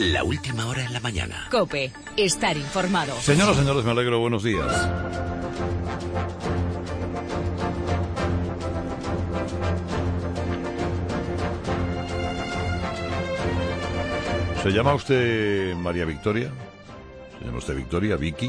La última hora en la mañana. COPE. Estar informado. Señoras, señores, me alegro. Buenos días. ¿Se llama usted María Victoria? ¿Se llama usted Victoria, Vicky?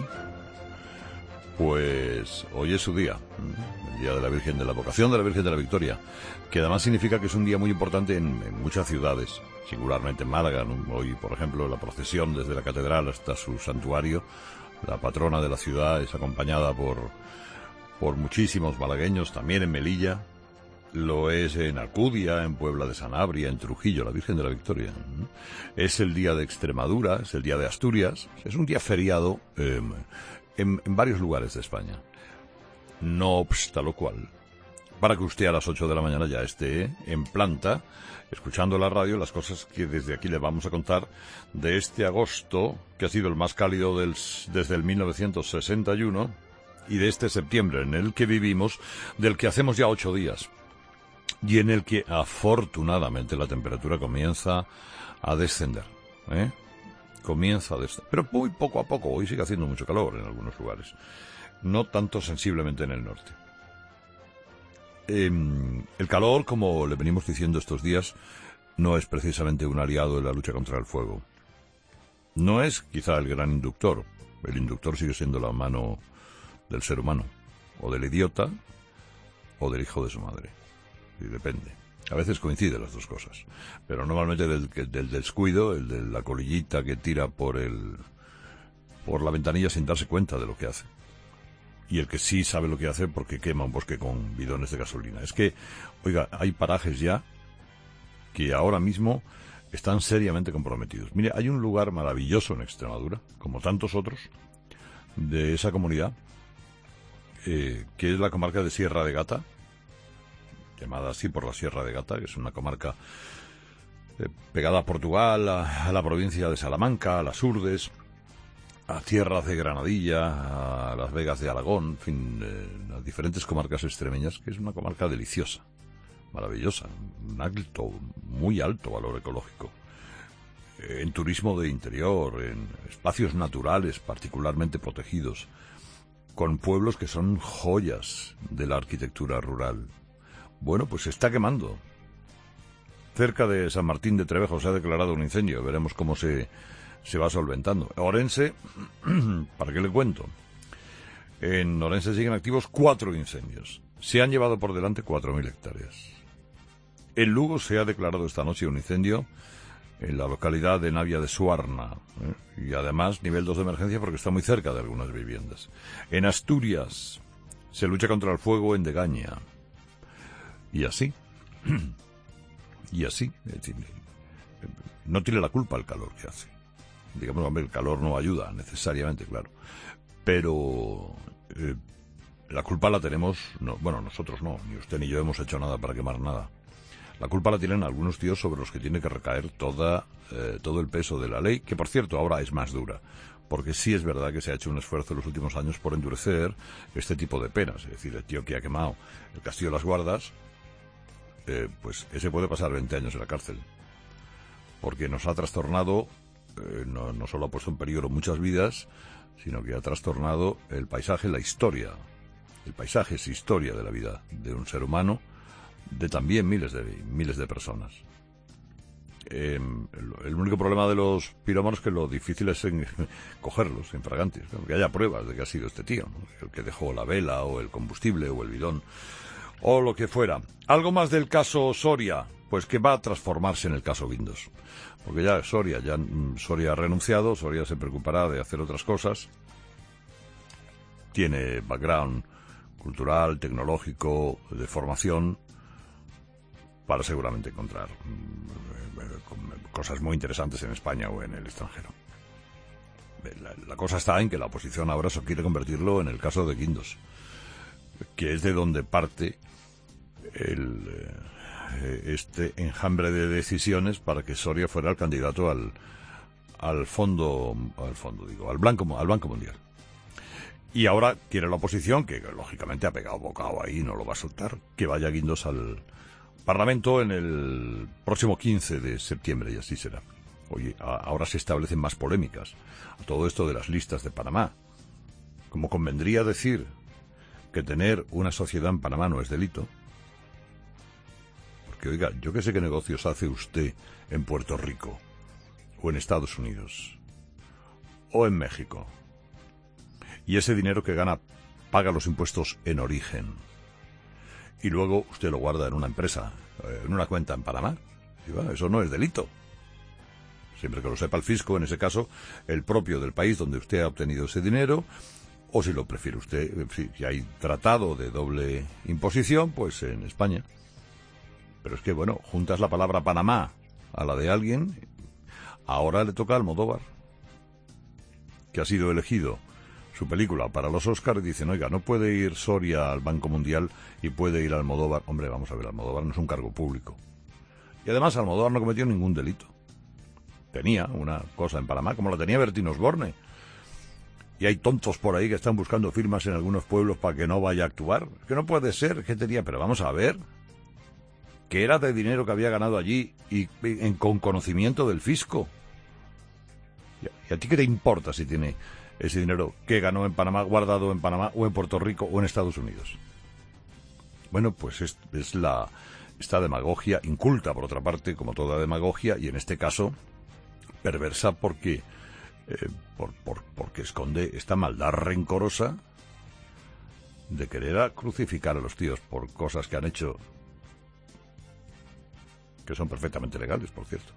Pues hoy es su día, el Día de la Virgen de la Vocación de la Virgen de la Victoria, que además significa que es un día muy importante en muchas ciudades, singularmente en Málaga, ¿no? Hoy, por ejemplo, la procesión desde la catedral hasta su santuario, la patrona de la ciudad, es acompañada por muchísimos malagueños, también en Melilla. Lo es en Alcudia, en Puebla de Sanabria, en Trujillo, la Virgen de la Victoria. Es el día de Extremadura, es el día de Asturias, es un día feriado en varios lugares de España. No obsta lo cual, para que usted a las 8 de la mañana ya esté en planta, escuchando la radio, las cosas que desde aquí le vamos a contar de este agosto, que ha sido el más cálido desde el 1961, y de este septiembre en el que vivimos, del que hacemos ya 8 días. Y en el que, afortunadamente, la temperatura comienza a descender, Comienza a descender. Pero muy poco a poco. Hoy sigue haciendo mucho calor en algunos lugares. No tanto sensiblemente en el norte. El calor, como le venimos diciendo estos días, no es precisamente un aliado en la lucha contra el fuego. No es quizá el gran inductor. El inductor sigue siendo la mano del ser humano. O del idiota, o del hijo de su madre. Y depende. A veces coinciden las dos cosas. Pero normalmente del descuido, el de la colillita que tira por la ventanilla sin darse cuenta de lo que hace. Y el que sí sabe lo que hace porque quema un bosque con bidones de gasolina. Es que, oiga, hay parajes ya que ahora mismo están seriamente comprometidos. Mire, hay un lugar maravilloso en Extremadura, como tantos otros, de esa comunidad, que es la comarca de Sierra de Gata, llamada así por la Sierra de Gata, que es una comarca pegada a Portugal, a la provincia de Salamanca, a las Urdes, a tierras de Granadilla, a las Vegas de Alagón, en fin, las diferentes comarcas extremeñas, que es una comarca deliciosa, maravillosa, un muy alto valor ecológico, en turismo de interior, en espacios naturales particularmente protegidos, con pueblos que son joyas de la arquitectura rural. Bueno, pues se está quemando. Cerca de San Martín de Trevejo se ha declarado un incendio. Veremos cómo se va solventando. Orense, ¿para qué le cuento? En Orense siguen activos 4 incendios. Se han llevado por delante 4.000 hectáreas. En Lugo se ha declarado esta noche un incendio en la localidad de Navia de Suarna. Y además nivel 2 de emergencia porque está muy cerca de algunas viviendas. En Asturias se lucha contra el fuego en Degaña. Y así. Y así. Es decir, no tiene la culpa el calor que hace. Digamos, hombre, el calor no ayuda necesariamente, claro. Pero la culpa la tenemos... nosotros no. Ni usted ni yo hemos hecho nada para quemar nada. La culpa la tienen algunos tíos sobre los que tiene que recaer todo el peso de la ley, que por cierto ahora es más dura. Porque sí es verdad que se ha hecho un esfuerzo en los últimos años por endurecer este tipo de penas. Es decir, el tío que ha quemado el Castillo de las Guardas, pues ese puede pasar 20 años en la cárcel. Porque nos ha trastornado, no solo ha puesto en peligro muchas vidas, sino que ha trastornado el paisaje, la historia. El paisaje es historia de la vida de un ser humano, de también miles de personas. El único problema de los pirómanos es que lo difícil es cogerlos en fragantes, que haya pruebas de que ha sido este tío, ¿no? El que dejó la vela o el combustible o el bidón o lo que fuera. Algo más del caso Soria, pues que va a transformarse en el caso Guindos, porque ya Soria ha renunciado. Soria se preocupará de hacer otras cosas, tiene background cultural, tecnológico, de formación, para seguramente encontrar cosas muy interesantes en España o en el extranjero. La cosa está en que la oposición ahora se quiere convertirlo en el caso de Guindos, que es de donde parte este enjambre de decisiones para que Soria fuera el candidato al Banco Mundial. Y ahora quiere la oposición, que lógicamente ha pegado bocado ahí, no lo va a soltar, que vaya Guindos al Parlamento en el próximo 15 de septiembre, y así será. Oye, ahora se establecen más polémicas. Todo esto de las listas de Panamá. Como convendría decir que tener una sociedad en Panamá no es delito. Porque, oiga, yo qué sé qué negocios hace usted en Puerto Rico, o en Estados Unidos, o en México. Y ese dinero que gana paga los impuestos en origen. Y luego usted lo guarda en una empresa, en una cuenta en Panamá. Y bueno, eso no es delito. Siempre que lo sepa el fisco, en ese caso, el propio del país donde usted ha obtenido ese dinero, o si lo prefiere usted, si hay tratado de doble imposición, pues en España. Pero es que, bueno, juntas la palabra Panamá a la de alguien, ahora le toca a Almodóvar, que ha sido elegido su película para los Oscars, y dicen, oiga, no puede ir Soria al Banco Mundial y puede ir Almodóvar. Hombre, vamos a ver, Almodóvar no es un cargo público. Y además Almodóvar no cometió ningún delito. Tenía una cosa en Panamá, como la tenía Bertín Osborne. Y hay tontos por ahí que están buscando firmas en algunos pueblos para que no vaya a actuar. Es que no puede ser, que tenía, pero vamos a ver, que era de dinero que había ganado allí y con conocimiento del fisco. ¿Y a ti qué te importa si tiene ese dinero que ganó en Panamá, guardado en Panamá, o en Puerto Rico, o en Estados Unidos? Bueno, pues es esta demagogia inculta, por otra parte, como toda demagogia, y en este caso perversa porque esconde esta maldad rencorosa de querer crucificar a los tíos por cosas que han hecho, que son perfectamente legales, por cierto.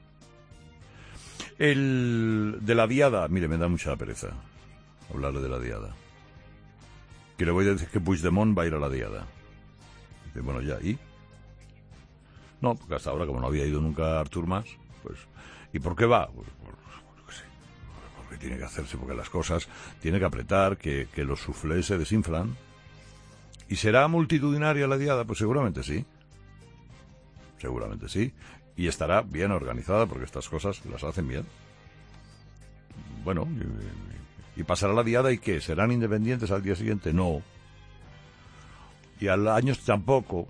De la diada, mire, me da mucha pereza hablarle de la diada. Que le voy a decir que Puigdemont va a ir a la diada. Dice, bueno, ya, ¿y? No, porque hasta ahora, como no había ido nunca Artur Mas, pues... ¿Y por qué va? Pues, qué sé, porque tiene que hacerse, porque las cosas tiene que apretar, que los suflés se desinflan. ¿Y será multitudinaria la diada? Pues seguramente sí. Seguramente sí. Y estará bien organizada, porque estas cosas las hacen bien. Bueno, y pasará la diada, ¿y qué? ¿Serán independientes al día siguiente? No. Y al año tampoco.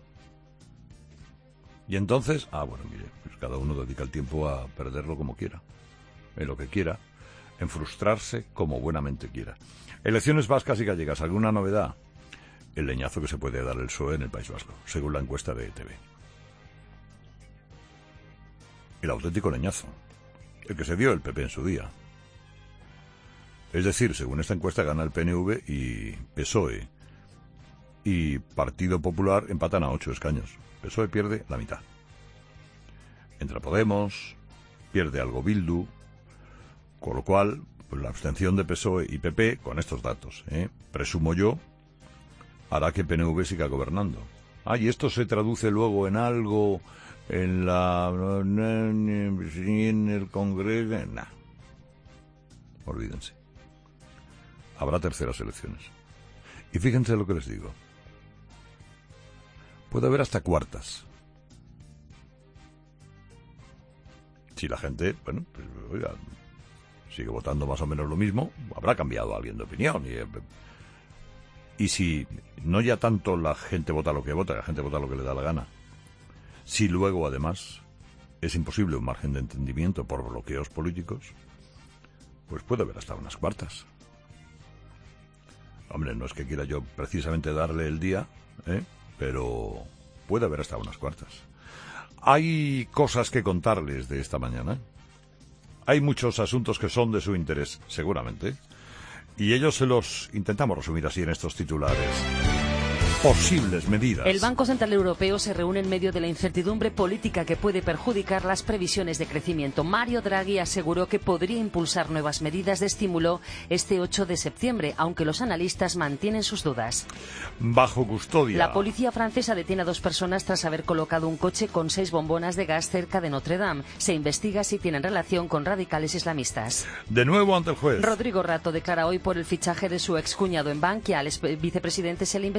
Y entonces, bueno, mire, pues cada uno dedica el tiempo a perderlo como quiera, en lo que quiera, en frustrarse como buenamente quiera. Elecciones vascas y gallegas, ¿alguna novedad? El leñazo que se puede dar el PSOE en el País Vasco, según la encuesta de ETV. El auténtico leñazo, el que se dio el PP en su día. Es decir, según esta encuesta gana el PNV y PSOE y Partido Popular empatan a 8 escaños. PSOE pierde la mitad. Entra Podemos, pierde algo Bildu, con lo cual, pues la abstención de PSOE y PP, con estos datos, presumo yo, hará que PNV siga gobernando. Y esto se traduce luego en algo en el Congreso. Nah. Olvídense. Habrá terceras elecciones. Y fíjense lo que les digo. Puede haber hasta cuartas. Si la gente, bueno, pues, oiga, sigue votando más o menos lo mismo, habrá cambiado alguien de opinión. Y si no ya tanto la gente vota lo que vota, la gente vota lo que le da la gana, si luego además es imposible un margen de entendimiento por bloqueos políticos, pues puede haber hasta unas cuartas. Hombre, no es que quiera yo precisamente darle el día, pero puede haber hasta unas cuartas. Hay cosas que contarles de esta mañana. Hay muchos asuntos que son de su interés, seguramente. Y ellos se los intentamos resumir así en estos titulares. Posibles medidas. El Banco Central Europeo se reúne en medio de la incertidumbre política que puede perjudicar las previsiones de crecimiento. Mario Draghi aseguró que podría impulsar nuevas medidas de estímulo este 8 de septiembre, aunque los analistas mantienen sus dudas. Bajo custodia. La policía francesa detiene a 2 personas tras haber colocado un coche con 6 bombonas de gas cerca de Notre Dame. Se investiga si tienen relación con radicales islamistas. De nuevo ante el juez. Rodrigo Rato declara hoy por el fichaje de su excuñado en Bankia. Al vicepresidente se le investiga por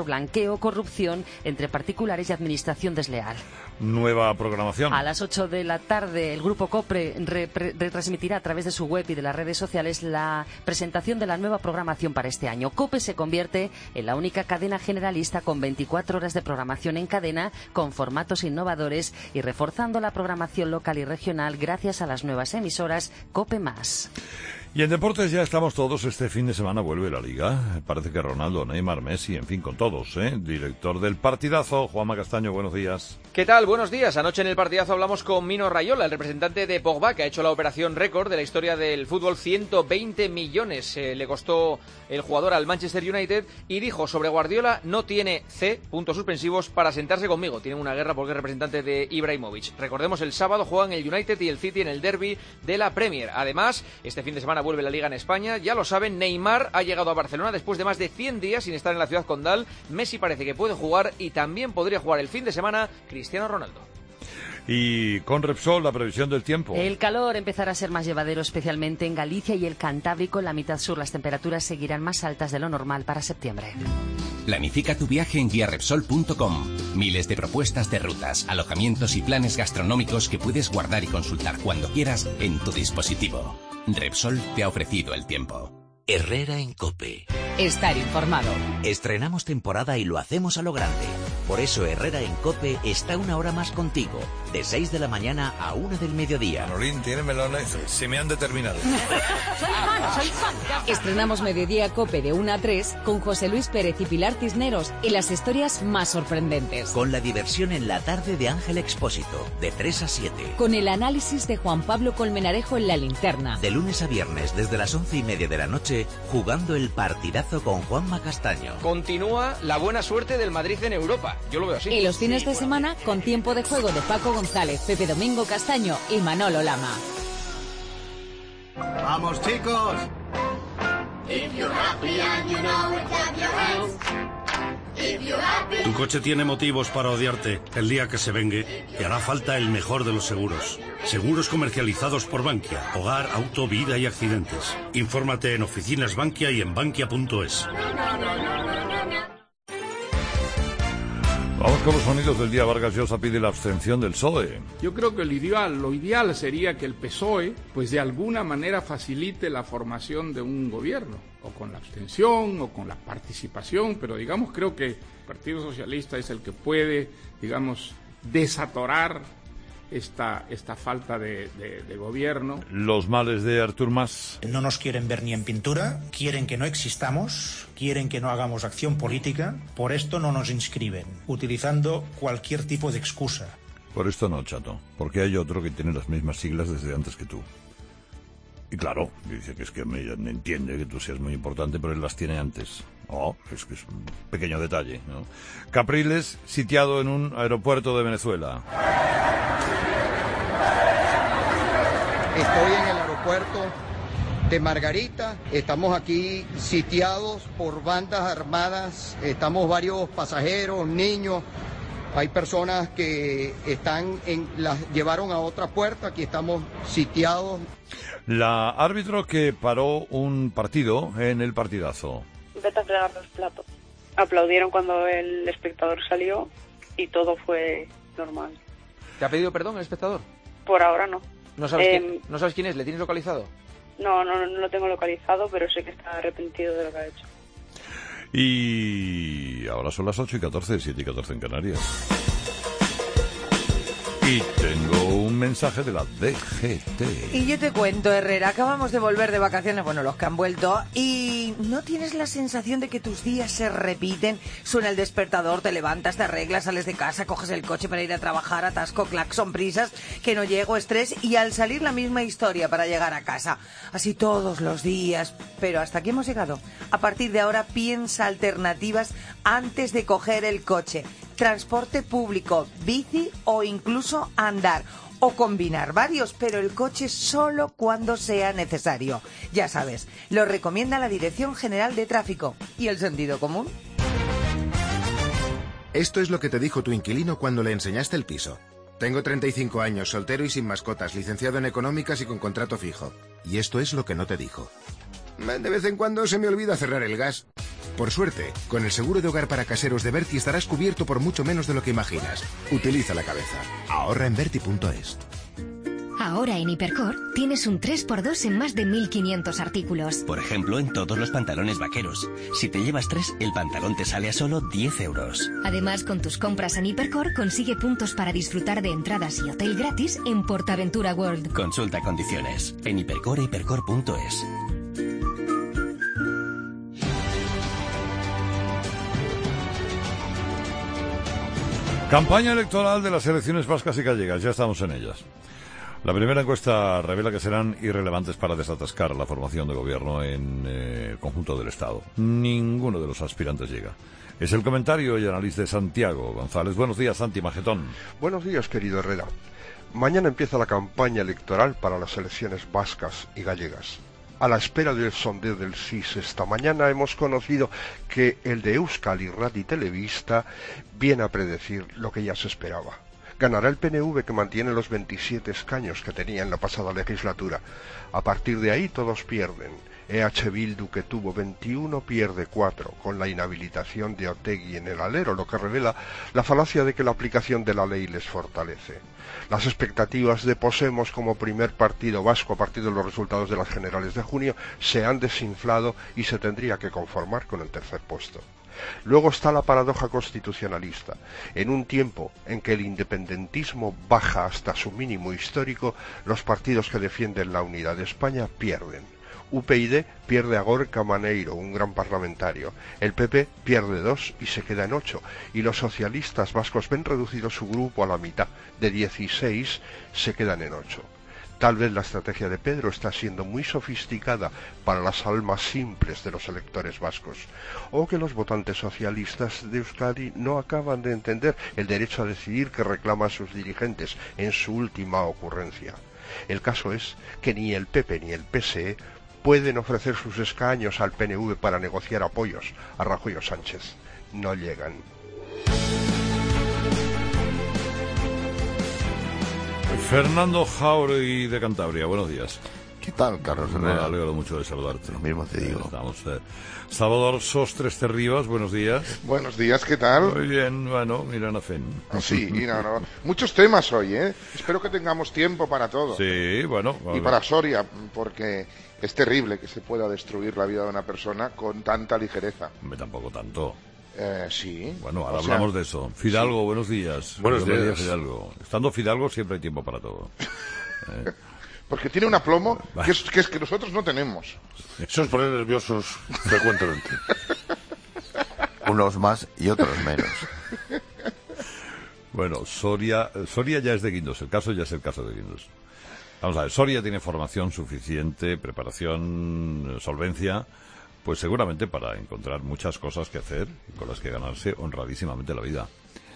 blanqueo, corrupción entre particulares y administración desleal. Nueva programación. A las 8 de la tarde, el Grupo COPE retransmitirá a través de su web y de las redes sociales la presentación de la nueva programación para este año. COPE se convierte en la única cadena generalista con 24 horas de programación en cadena, con formatos innovadores y reforzando la programación local y regional gracias a las nuevas emisoras COPE+. Y en deportes ya estamos todos. Este fin de semana vuelve la Liga. Parece que Ronaldo, Neymar, Messi, en fin, con todos, ¿eh? Director del partidazo, Juanma Castaño, buenos días. ¿Qué tal? Buenos días. Anoche en el partidazo hablamos con Mino Raiola, el representante de Pogba, que ha hecho la operación récord de la historia del fútbol. 120 millones le costó el jugador al Manchester United, y dijo sobre Guardiola: no tiene puntos suspensivos para sentarse conmigo. Tiene una guerra porque es representante de Ibrahimovic. Recordemos, el sábado juegan el United y el City en el derbi de la Premier. Además, este fin de semana vuelve la Liga en España. Ya lo saben, Neymar ha llegado a Barcelona después de más de 100 días sin estar en la ciudad condal. Messi parece que puede jugar, y también podría jugar el fin de semana Cristiano Ronaldo. Y con Repsol, la previsión del tiempo. El calor empezará a ser más llevadero, especialmente en Galicia y el Cantábrico. En la mitad sur las temperaturas seguirán más altas de lo normal para septiembre. Planifica tu viaje en guiarepsol.com. Miles de propuestas de rutas, alojamientos y planes gastronómicos que puedes guardar y consultar cuando quieras en tu dispositivo. Repsol te ha ofrecido el tiempo. Herrera en COPE. Estar informado. Estrenamos temporada y lo hacemos a lo grande. Por eso Herrera en COPE está una hora más contigo, de 6 de la mañana a 1 del mediodía. Manolín, tiene melones, se me han determinado. Soy fan. Estrenamos Mediodía COPE de 1 a 3 con José Luis Pérez y Pilar Cisneros y las historias más sorprendentes. Con la diversión en la tarde de Ángel Expósito, de 3 a 7. Con el análisis de Juan Pablo Colmenarejo en La Linterna. De lunes a viernes, desde las 11:30 de la noche, jugando el partidazo con Juanma Castaño. Continúa la buena suerte del Madrid en Europa. Yo lo veo así. Y los fines de semana con tiempo de juego de Paco González, Pepe Domingo Castaño y Manolo Lama. ¡Vamos, chicos! Tu coche tiene motivos para odiarte. El día que se vengue, te hará falta el mejor de los seguros. Seguros comercializados por Bankia. Hogar, auto, vida y accidentes. Infórmate en oficinas Bankia y en bankia.es. Vamos con los sonidos del día. Vargas Llosa pide la abstención del PSOE. Yo creo que lo ideal sería que el PSOE, pues de alguna manera facilite la formación de un gobierno, o con la abstención, o con la participación, pero digamos, creo que el Partido Socialista es el que puede, digamos, desatorar esta falta de gobierno. Los males de Artur Mas. No nos quieren ver ni en pintura, quieren que no existamos, quieren que no hagamos acción política, por esto no nos inscriben, utilizando cualquier tipo de excusa. Por esto no, chato, porque hay otro que tiene las mismas siglas desde antes que tú. Y claro, dice que es que me entiende que tú seas muy importante, pero él las tiene antes. Oh, es que es un pequeño detalle, ¿no? Capriles, sitiado en un aeropuerto de Venezuela. Estoy en el aeropuerto de Margarita, estamos aquí sitiados por bandas armadas, estamos varios pasajeros, niños, hay personas que las llevaron a otra puerta, aquí estamos sitiados. La árbitro que paró un partido en el partidazo. Vete a fregar los platos. Aplaudieron cuando el espectador salió y todo fue normal. ¿Te ha pedido perdón el espectador? Por ahora no. ¿No sabes quién es? ¿Le tienes localizado? No lo tengo localizado, pero sé que está arrepentido de lo que ha hecho. Y ahora son las 8:14, 7:14 en Canarias. Y tengo un mensaje de la DGT. Y yo te cuento, Herrera, acabamos de volver de vacaciones, bueno, los que han vuelto, y ¿no tienes la sensación de que tus días se repiten? Suena el despertador, te levantas, te arreglas, sales de casa, coges el coche para ir a trabajar, atasco, claxon, prisas, que no llego, estrés, y al salir la misma historia para llegar a casa. Así todos los días, pero hasta aquí hemos llegado. A partir de ahora piensa alternativas antes de coger el coche. Transporte público, bici o incluso andar. O combinar varios, pero el coche solo cuando sea necesario. Ya sabes, lo recomienda la Dirección General de Tráfico. ¿Y el sentido común? Esto es lo que te dijo tu inquilino cuando le enseñaste el piso. Tengo 35 años, soltero y sin mascotas, licenciado en económicas y con contrato fijo. Y esto es lo que no te dijo. De vez en cuando se me olvida cerrar el gas. Por suerte, con el seguro de hogar para caseros de Berti estarás cubierto por mucho menos de lo que imaginas. Utiliza la cabeza. Ahorra en Berti.es. Ahora en Hipercor tienes un 3x2 en más de 1.500 artículos. Por ejemplo, en todos los pantalones vaqueros. Si te llevas 3, el pantalón te sale a solo 10 euros. Además, con tus compras en Hipercor consigue puntos para disfrutar de entradas y hotel gratis en Portaventura World. Consulta condiciones en Hipercor e hipercor.es. Campaña electoral de las elecciones vascas y gallegas, ya estamos en ellas. La primera encuesta revela que serán irrelevantes para desatascar la formación de gobierno en el conjunto del Estado. Ninguno de los aspirantes llega. Es el comentario y análisis de Santiago González. Buenos días, Santi Magetón. Buenos días, querido Herrera. Mañana empieza la campaña electoral para las elecciones vascas y gallegas. A la espera del sondeo del CIS esta mañana hemos conocido que el de Euskal Irrati Telebista viene a predecir lo que ya se esperaba. Ganará el PNV, que mantiene los 27 escaños que tenía en la pasada legislatura. A partir de ahí todos pierden. EH Bildu, que tuvo 21, pierde 4, con la inhabilitación de Otegi en el alero, lo que revela la falacia de que la aplicación de la ley les fortalece. Las expectativas de Podemos como primer partido vasco a partir de los resultados de las generales de junio se han desinflado y se tendría que conformar con el tercer puesto. Luego está la paradoja constitucionalista. En un tiempo en que el independentismo baja hasta su mínimo histórico, los partidos que defienden la unidad de España pierden. UPyD pierde a Gorka Maneiro, un gran parlamentario. El PP pierde 2 y se queda en 8. Y los socialistas vascos ven reducido su grupo a la mitad. De 16 se quedan en 8. Tal vez la estrategia de Pedro está siendo muy sofisticada para las almas simples de los electores vascos, o que los votantes socialistas de Euskadi no acaban de entender el derecho a decidir que reclaman sus dirigentes en su última ocurrencia. El caso es que ni el PP ni el PSE pueden ofrecer sus escaños al PNV para negociar apoyos a Rajoy o Sánchez. No llegan. Fernando Jauregui de Cantabria, buenos días. ¿Qué tal, Carlos? Me alegro mucho de saludarte. Lo mismo te digo. Estamos, Salvador Sostres Terribas, buenos días. Buenos días, ¿qué tal? Muy bien, bueno, mira, Nafén. Sí, no. Muchos temas hoy, ¿eh? Espero que tengamos tiempo para todo. Sí, bueno. Y para Soria, porque es terrible que se pueda destruir la vida de una persona con tanta ligereza. Tampoco tanto. Sí. Bueno, ahora hablamos de eso. Fidalgo, sí. Buenos días. Buenos días, Fidalgo. Estando Fidalgo siempre hay tiempo para todo. Porque tiene un aplomo que es que nosotros no tenemos. Eso os pone nerviosos frecuentemente. Unos más y otros menos. Bueno, Soria ya es de Guindos. El caso ya es el caso de Guindos. Vamos a ver, Soria tiene formación suficiente, preparación, solvencia, pues seguramente para encontrar muchas cosas que hacer y con las que ganarse honradísimamente la vida.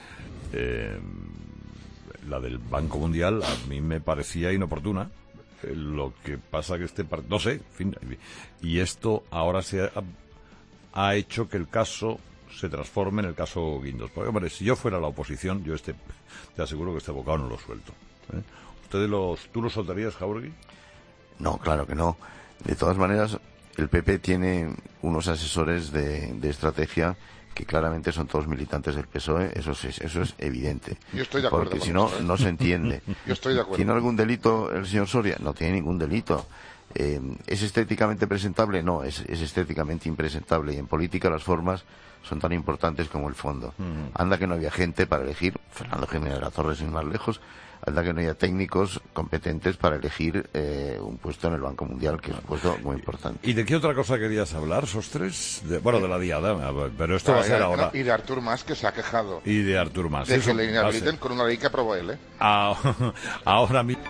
La del Banco Mundial a mí me parecía inoportuna. Lo que pasa que no sé, en fin, y esto ahora ha hecho que el caso se transforme en el caso Guindos. Porque, hombre, si yo fuera la oposición, yo te aseguro que este bocado no lo suelto. ¿Tú lo soltarías, Jauregui? No, claro que no. De todas maneras, el PP tiene unos asesores de estrategia que claramente son todos militantes del PSOE, eso es evidente. Yo estoy de acuerdo. Porque si no, no se entiende. Yo estoy de acuerdo. ¿Tiene algún delito el señor Soria? No tiene ningún delito. ¿Es estéticamente presentable? No, es estéticamente impresentable. Y en política las formas son tan importantes como el fondo. Anda que no había gente para elegir, Fernando Jiménez de la Torre sin más lejos, anda que no haya técnicos competentes para elegir un puesto en el Banco Mundial, que es un puesto muy importante. ¿Y de qué otra cosa querías hablar, Sostres? De la diada, pero esto va a ser ahora. Y de Artur Mas, que se ha quejado. Y de Artur Mas. De que le inhabiliten con una ley que aprobó él, ¿eh? Ahora mismo.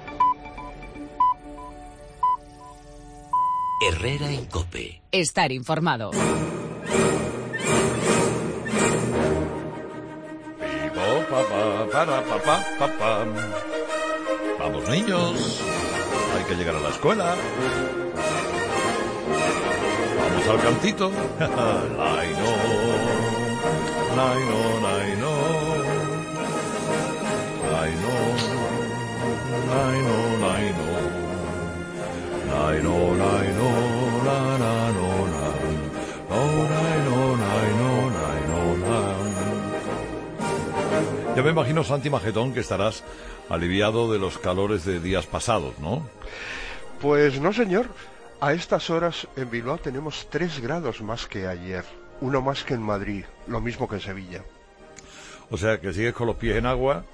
Herrera en COPE. Estar informado. Vamos, niños, hay que llegar a la escuela. Vamos al cantito. Laino, laino, laino, laino, laino, laino, laino, laino, la, la, no, la, no, laino. Ya me imagino, Santi Magetón, que estarás aliviado de los calores de días pasados, ¿no? Pues no, señor. A estas horas en Bilbao tenemos 3 grados más que ayer. Uno más que en Madrid, lo mismo que en Sevilla. O sea, que sigues con los pies en agua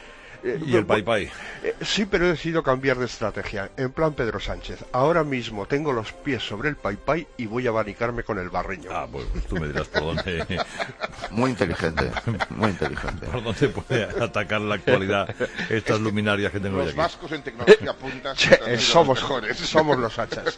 y el pai. Sí, pero he decidido cambiar de estrategia, en plan Pedro Sánchez. Ahora mismo tengo los pies sobre el pai y voy a abanicarme con el barreño. Ah, pues tú me dirás por dónde. Muy inteligente, muy inteligente. ¿Por dónde puede atacar la actualidad estas luminarias que tengo los yo aquí? Los vascos en tecnología punta somos los hachas.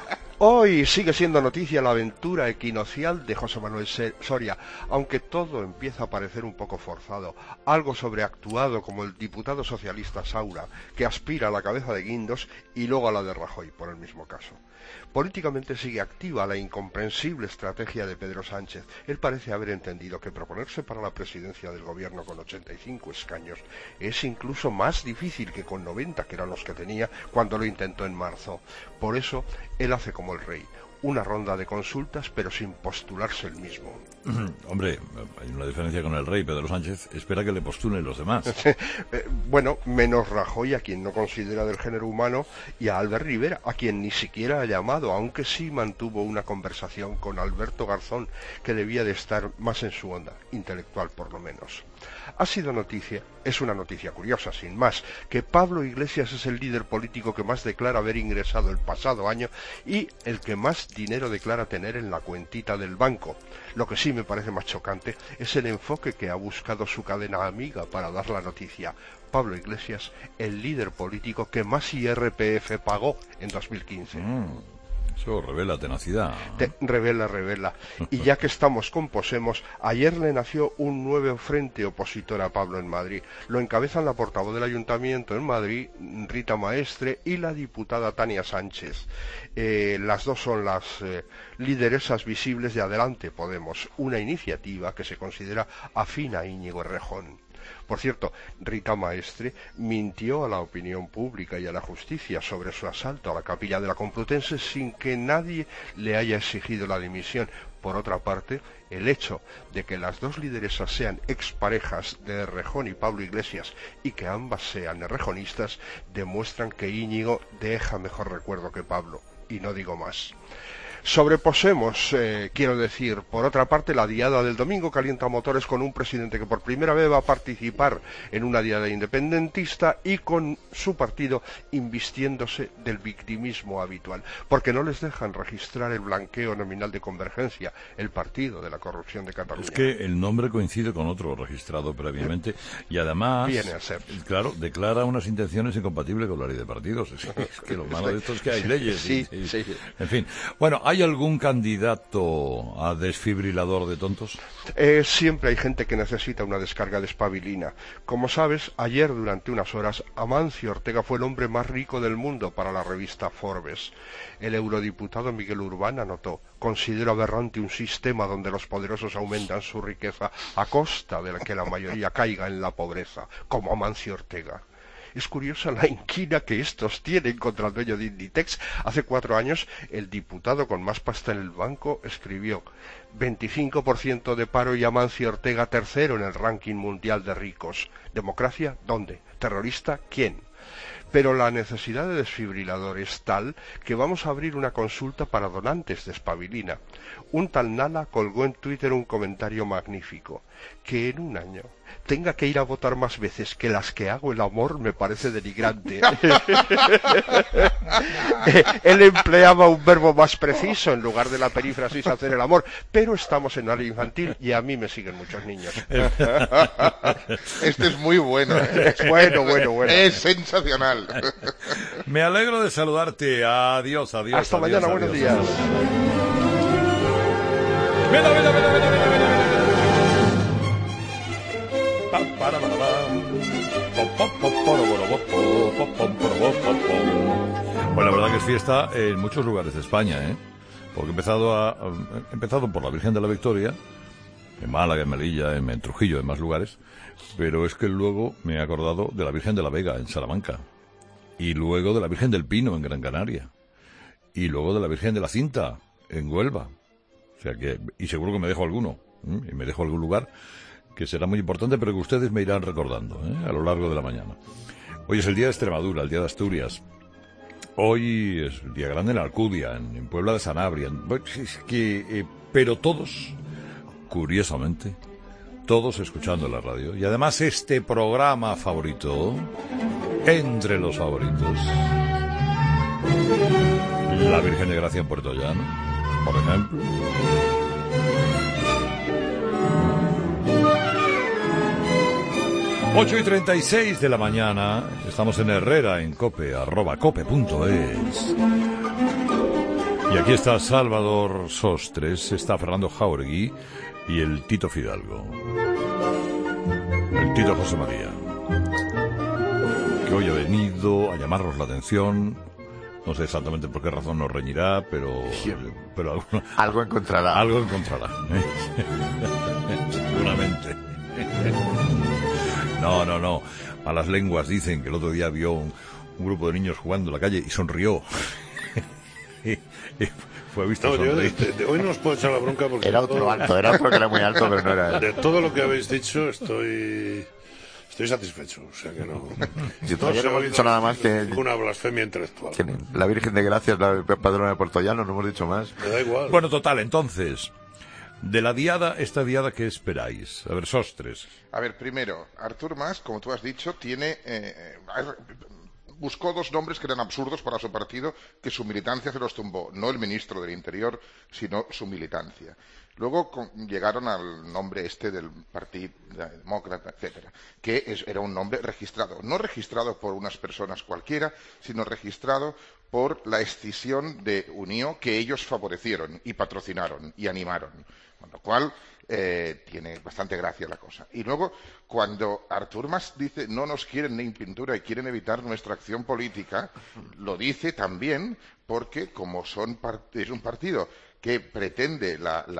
Hoy sigue siendo noticia la aventura equinocial de José Manuel Soria, aunque todo empieza a parecer un poco forzado, algo sobreactuado como el diputado socialista Saura, que aspira a la cabeza de Guindos y luego a la de Rajoy, por el mismo caso. Políticamente sigue activa la incomprensible estrategia de Pedro Sánchez. Él parece haber entendido que proponerse para la presidencia del gobierno con 85 escaños es incluso más difícil que con 90, que eran los que tenía cuando lo intentó en marzo. Por eso, él hace como el rey, una ronda de consultas, pero sin postularse él mismo. Hombre, hay una diferencia con el rey. Pedro Sánchez espera que le postulen los demás. Bueno, menos Rajoy, a quien no considera del género humano, y a Albert Rivera, a quien ni siquiera ha llamado, aunque sí mantuvo una conversación con Alberto Garzón, que debía de estar más en su onda, intelectual por lo menos. Ha sido noticia, es una noticia curiosa, sin más, que Pablo Iglesias es el líder político que más declara haber ingresado el pasado año y el que más dinero declara tener en la cuentita del banco. Lo que sí me parece más chocante es el enfoque que ha buscado su cadena amiga para dar la noticia. Pablo Iglesias, el líder político que más IRPF pagó en 2015. Eso revela tenacidad. Revela. Y ya que estamos con Posemos, ayer le nació un nuevo frente opositor a Pablo en Madrid. Lo encabezan la portavoz del Ayuntamiento en Madrid, Rita Maestre, y la diputada Tania Sánchez. Las dos son las lideresas visibles de Adelante Podemos, una iniciativa que se considera afín a Íñigo Errejón. Por cierto, Rita Maestre mintió a la opinión pública y a la justicia sobre su asalto a la capilla de la Complutense sin que nadie le haya exigido la dimisión. Por otra parte, el hecho de que las dos lideresas sean exparejas de Errejón y Pablo Iglesias y que ambas sean errejonistas demuestran que Íñigo deja mejor recuerdo que Pablo. Y no digo más. Sobre Posemos, quiero decir, por otra parte, la diada del domingo calienta motores con un presidente que por primera vez va a participar en una diada independentista y con su partido invistiéndose del victimismo habitual, porque no les dejan registrar el blanqueo nominal de Convergencia, el partido de la corrupción de Cataluña. Es que el nombre coincide con otro registrado previamente y además, viene a ser. Claro, declara unas intenciones incompatibles con la ley de partidos. Es que lo malo de esto es que hay leyes. Sí. En fin, bueno, ¿hay algún candidato a desfibrilador de tontos? Siempre hay gente que necesita una descarga de espabilina. Como sabes, ayer durante unas horas Amancio Ortega fue el hombre más rico del mundo para la revista Forbes. El eurodiputado Miguel Urbán anotó: considero aberrante un sistema donde los poderosos aumentan su riqueza a costa de que la mayoría caiga en la pobreza, como Amancio Ortega. Es curiosa la inquina que estos tienen contra el dueño de Inditex. Hace 4 años, el diputado con más pasta en el banco escribió: 25% de paro y Amancio Ortega tercero en el ranking mundial de ricos. ¿Democracia? ¿Dónde? ¿Terrorista? ¿Quién? Pero la necesidad de desfibrilador es tal que vamos a abrir una consulta para donantes de espabilina. Un tal Nala colgó en Twitter un comentario magnífico: que en un año tenga que ir a votar más veces que las que hago el amor me parece denigrante. Él empleaba un verbo más preciso en lugar de la perífrasis hacer el amor, pero estamos en área infantil y a mí me siguen muchos niños. Este es muy bueno. Bueno. Es sensacional. Me alegro de saludarte. Adiós. Hasta mañana, buenos días. Mira. Bueno, la verdad que es fiesta en muchos lugares de España, porque he empezado por la Virgen de la Victoria, en Málaga, en Melilla, en Trujillo, en más lugares, pero es que luego me he acordado de la Virgen de la Vega, en Salamanca, y luego de la Virgen del Pino, en Gran Canaria, y luego de la Virgen de la Cinta, en Huelva. O sea que, y seguro que me dejo alguno, y me dejo algún lugar que será muy importante, pero que ustedes me irán recordando a lo largo de la mañana. Hoy es el día de Extremadura, el día de Asturias. Hoy es el día grande en Alcudia, en Puebla de Sanabria. Pero todos, curiosamente, todos escuchando la radio. Y además este programa favorito, entre los favoritos, la Virgen de Gracia en Puerto Llano, por ejemplo. Ocho y 36 de la mañana, estamos en Herrera, en cope, @cope.es. Y aquí está Salvador Sostres, está Fernando Jauregui y el Tito Fidalgo. El Tito José María, que hoy ha venido a llamarnos la atención. No sé exactamente por qué razón nos reñirá, pero algo encontrará. Algo encontrará. Seguramente. No. Malas lenguas dicen que el otro día vio un grupo de niños jugando en la calle y sonrió. y fue visto sonreír. Hoy no os puedo echar la bronca porque... Era otro que era muy alto, pero no era... De todo lo que habéis dicho estoy satisfecho, o sea que no... Si todavía no hemos dicho nada más que... Una blasfemia intelectual. La Virgen de Gracia es la padrona de Puerto Llano, no hemos dicho más. Me da igual. Bueno, total, entonces... De la diada, esta diada, ¿qué esperáis? A ver, Sostres. A ver, primero, Artur Mas, como tú has dicho, buscó dos nombres que eran absurdos para su partido, que su militancia se los tumbó. No el ministro del Interior, sino su militancia. Luego llegaron al nombre del Partido Demócrata, etcétera, que era un nombre registrado. No registrado por unas personas cualquiera, sino registrado por la escisión de Unió que ellos favorecieron y patrocinaron y animaron. Con lo cual, tiene bastante gracia la cosa. Y luego, cuando Artur Mas dice no nos quieren ni en pintura y quieren evitar nuestra acción política, lo dice también porque como es un partido que pretende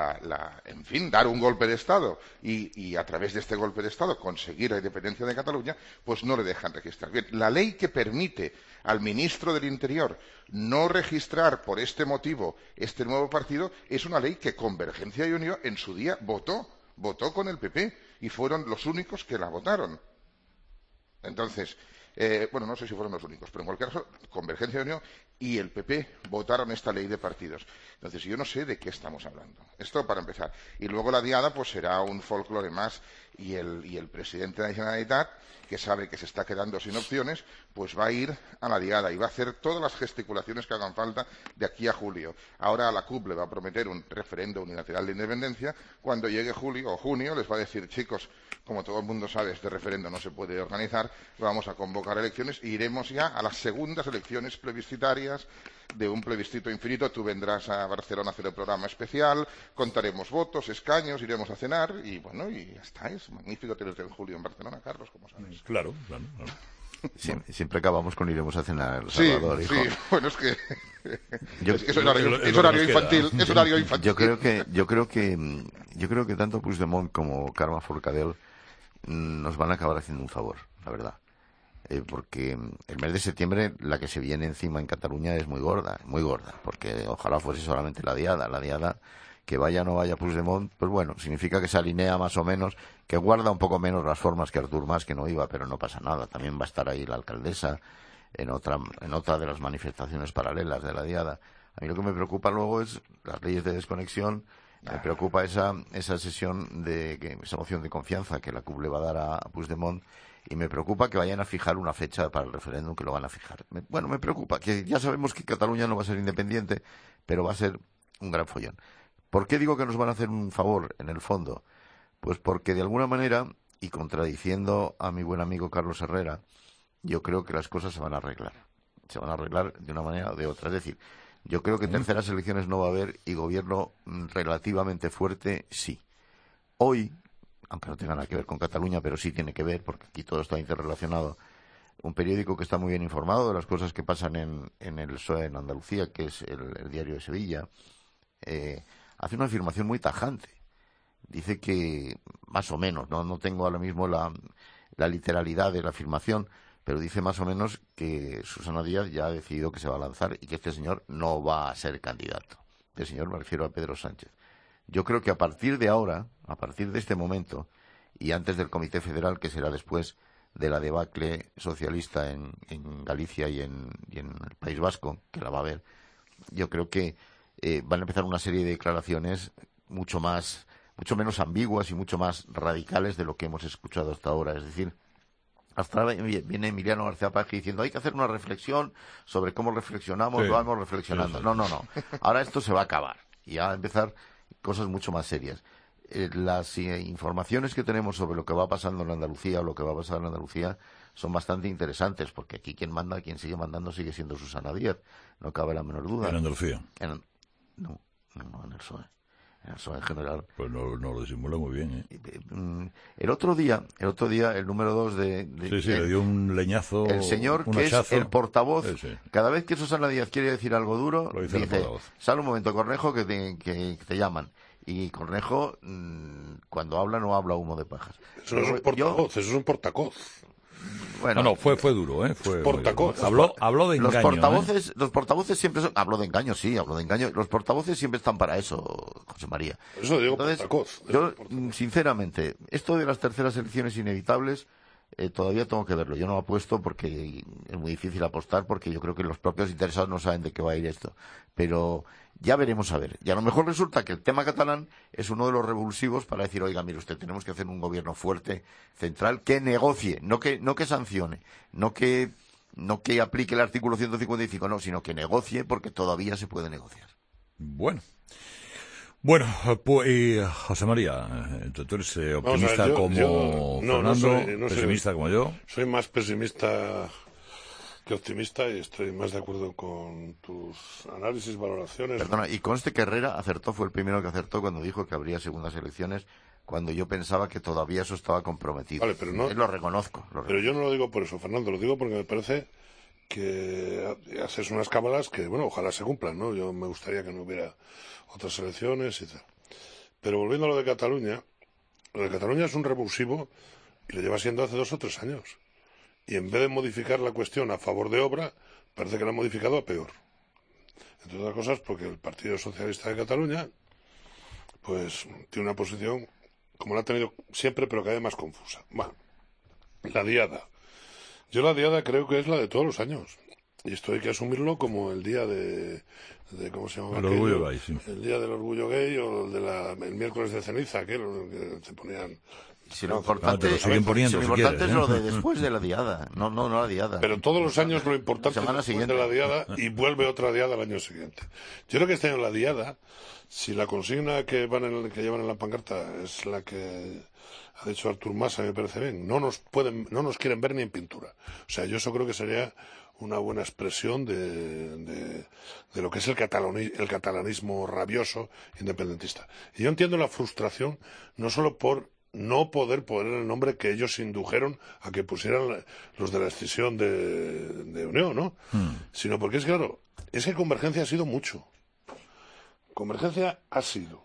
en fin, dar un golpe de Estado y a través de este golpe de Estado conseguir la independencia de Cataluña, pues no le dejan registrar. Bien, la ley que permite al ministro del Interior no registrar por este motivo este nuevo partido es una ley que Convergencia y Unió en su día votó con el PP y fueron los únicos que la votaron. Entonces, no sé si fueron los únicos, pero en cualquier caso, Convergencia y Unión y el PP votaron esta ley de partidos. Entonces, yo no sé de qué estamos hablando. Esto para empezar. Y luego la diada, pues será un folclore más y el presidente de la Generalitat, que sabe que se está quedando sin opciones, pues va a ir a la diada y va a hacer todas las gesticulaciones que hagan falta de aquí a julio. Ahora a la CUP le va a prometer un referendo unilateral de independencia. Cuando llegue julio o junio les va a decir, chicos, como todo el mundo sabe, este referendo no se puede organizar, vamos a convocar elecciones e iremos ya a las segundas elecciones plebiscitarias de un plebiscito infinito. Tú vendrás a Barcelona a hacer el programa especial, contaremos votos, escaños, iremos a cenar y bueno, y ya está. Es magnífico tenerte en julio en Barcelona, Carlos, como sabes. Claro. Siempre acabamos con iremos a cenar, Salvador, hijo. Sí, bueno, es que es horario infantil. Yo creo que tanto Puigdemont como Carme Forcadell nos van a acabar haciendo un favor, la verdad. Porque el mes de septiembre la que se viene encima en Cataluña es muy gorda, porque ojalá fuese solamente la diada que vaya o no vaya Puigdemont, pues bueno, significa que se alinea más o menos, que guarda un poco menos las formas que Artur Mas, que no iba, pero no pasa nada, también va a estar ahí la alcaldesa en otra de las manifestaciones paralelas de la diada. A mí lo que me preocupa luego es las leyes de desconexión. Me preocupa esa sesión esa moción de confianza que la CUP le va a dar a Puigdemont, y me preocupa que vayan a fijar una fecha para el referéndum, que lo van a fijar. Me preocupa, que ya sabemos que Cataluña no va a ser independiente, pero va a ser un gran follón. ¿Por qué digo que nos van a hacer un favor en el fondo? Pues porque de alguna manera, y contradiciendo a mi buen amigo Carlos Herrera, yo creo que las cosas se van a arreglar. Se van a arreglar de una manera o de otra. Es decir, yo creo que terceras elecciones no va a haber y gobierno relativamente fuerte sí. Hoy, aunque no tenga nada que ver con Cataluña, pero sí tiene que ver, porque aquí todo está interrelacionado, un periódico que está muy bien informado de las cosas que pasan en el PSOE en Andalucía, que es el Diario de Sevilla, hace una afirmación muy tajante. Dice que, más o menos, no tengo ahora mismo la literalidad de la afirmación, pero dice más o menos que Susana Díaz ya ha decidido que se va a lanzar y que este señor no va a ser candidato. Este señor me refiero a Pedro Sánchez. Yo creo que a partir de ahora, a partir de este momento, y antes del Comité Federal, que será después de la debacle socialista en Galicia y en el País Vasco, que la va a haber. Yo creo que van a empezar una serie de declaraciones mucho menos ambiguas y mucho más radicales de lo que hemos escuchado hasta ahora. Es decir, hasta ahora viene Emiliano García Paje diciendo hay que hacer una reflexión sobre cómo reflexionamos, lo vamos reflexionando. Sí. No. Ahora esto se va a acabar y va a empezar cosas mucho más serias. Las informaciones que tenemos sobre lo que va pasando en Andalucía o lo que va a pasar en Andalucía son bastante interesantes, porque aquí quien sigue mandando sigue siendo Susana Díaz, no cabe la menor duda. ¿En Andalucía? No, en el PSOE. En el PSOE en general. Pues no lo disimula muy bien, ¿eh? El otro día, el número 2 de Sí, le dio un leñazo, el señor un que hachazo. es el portavoz, Sí. cada vez que Susana Díaz quiere decir algo duro, Lo dice el portavoz. sale un momento, Cornejo, que te llaman. Y Cornejo, cuando habla, no habla humo de pajas. Eso no es un portavoz, eso es un portacoz. Bueno, No, fue duro, ¿eh? Fue portacoz. Habló de engaño. Los portavoces siempre son... Hablo de engaño. Los portavoces siempre están para eso, José María. Eso digo, entonces, portacoz. Yo, sinceramente, esto de las terceras elecciones inevitables, todavía tengo que verlo. Yo no apuesto porque es muy difícil apostar, porque yo creo que los propios interesados no saben de qué va a ir esto. Pero ya veremos a ver. Y a lo mejor resulta que el tema catalán es uno de los revulsivos para decir, oiga, mire usted, tenemos que hacer un gobierno fuerte, central, que negocie, no que sancione, no que aplique el artículo 155, no, sino que negocie, porque todavía se puede negociar. Bueno, pues José María, tú eres optimista como Fernando, pesimista como yo. Soy más pesimista que optimista y estoy más de acuerdo con tus análisis, valoraciones. Perdona, y conste que Herrera fue el primero que acertó cuando dijo que habría segundas elecciones, cuando yo pensaba que todavía eso estaba comprometido. Vale, pero no, lo reconozco. Pero yo no lo digo por eso, Fernando, lo digo porque me parece que haces unas cábalas que, bueno, ojalá se cumplan, ¿no? Yo me gustaría que no hubiera otras elecciones y tal. Pero volviendo a lo de Cataluña es un revulsivo y lo lleva siendo hace 2 o 3 años. Y en vez de modificar la cuestión a favor de obra, parece que la han modificado a peor. Entre otras cosas porque el Partido Socialista de Cataluña pues tiene una posición como la ha tenido siempre, pero cada vez más confusa. Bueno, la diada. Yo la diada creo que es la de todos los años. Y esto hay que asumirlo como el día de ¿cómo se llama? El orgullo gay, sí. El día del orgullo gay o el miércoles de ceniza, aquel que se ponían... Si lo importante, es lo de después de la diada, no la diada. Pero todos los años lo importante es después siguiente de la diada y vuelve otra diada al año siguiente. Yo creo que este año la diada, si la consigna que llevan en la pancarta es la que ha dicho Artur Mas, me parece bien, no nos quieren ver ni en pintura. O sea, yo eso creo que sería una buena expresión de lo que es el catalanismo rabioso independentista. Y yo entiendo la frustración no solo por no poder poner el nombre que ellos indujeron a que pusieran los de la escisión de Unión, ¿no? Sino porque es claro, es que Convergencia ha sido mucho. Convergencia ha sido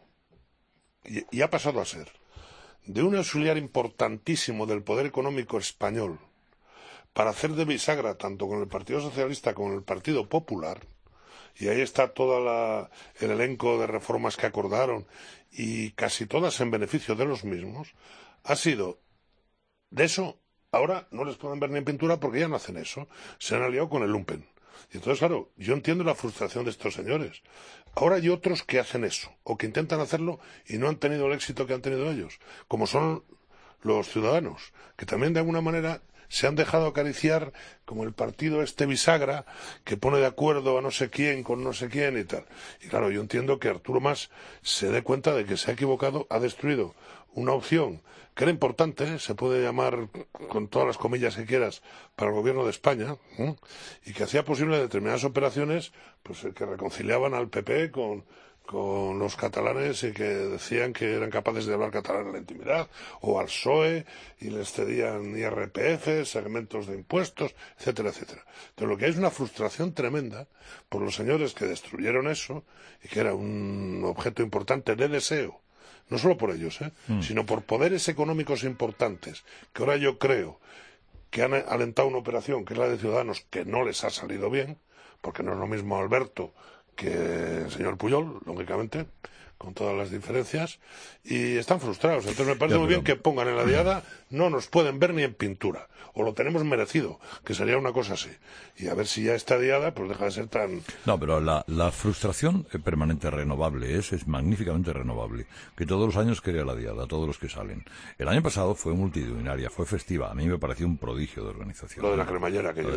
y ha pasado a ser de un auxiliar importantísimo del poder económico español para hacer de bisagra tanto con el Partido Socialista como con el Partido Popular, y ahí está todo el elenco de reformas que acordaron y casi todas en beneficio de los mismos, ha sido de eso. Ahora no les pueden ver ni en pintura porque ya no hacen eso, se han aliado con el lumpen. Y entonces, claro, yo entiendo la frustración de estos señores. Ahora hay otros que hacen eso, o que intentan hacerlo y no han tenido el éxito que han tenido ellos, como son los ciudadanos, que también de alguna manera se han dejado acariciar como el partido bisagra que pone de acuerdo a no sé quién con no sé quién y tal. Y claro, yo entiendo que Arturo Mas se dé cuenta de que se ha equivocado, ha destruido una opción que era importante, se puede llamar con todas las comillas que quieras, para el gobierno de España, y que hacía posible determinadas operaciones pues que reconciliaban al PP con los catalanes y que decían que eran capaces de hablar catalán en la intimidad, o al PSOE, y les cedían IRPF, segmentos de impuestos, etcétera, etcétera. Entonces lo que hay es una frustración tremenda por los señores que destruyeron eso, y que era un objeto importante de deseo, no solo por ellos, sino por poderes económicos importantes, que ahora yo creo que han alentado una operación, que es la de Ciudadanos, que no les ha salido bien, porque no es lo mismo Alberto que el señor Pujol, lógicamente, con todas las diferencias, y están frustrados. Entonces me parece muy bien que pongan en la diada, no nos pueden ver ni en pintura, o lo tenemos merecido, que sería una cosa así. Y a ver si ya esta diada pues deja de ser tan... No, pero la frustración permanente renovable es magníficamente renovable, que todos los años crea la diada, todos los que salen. El año pasado fue multitudinaria, fue festiva, a mí me pareció un prodigio de organización. Lo de la cremallera, que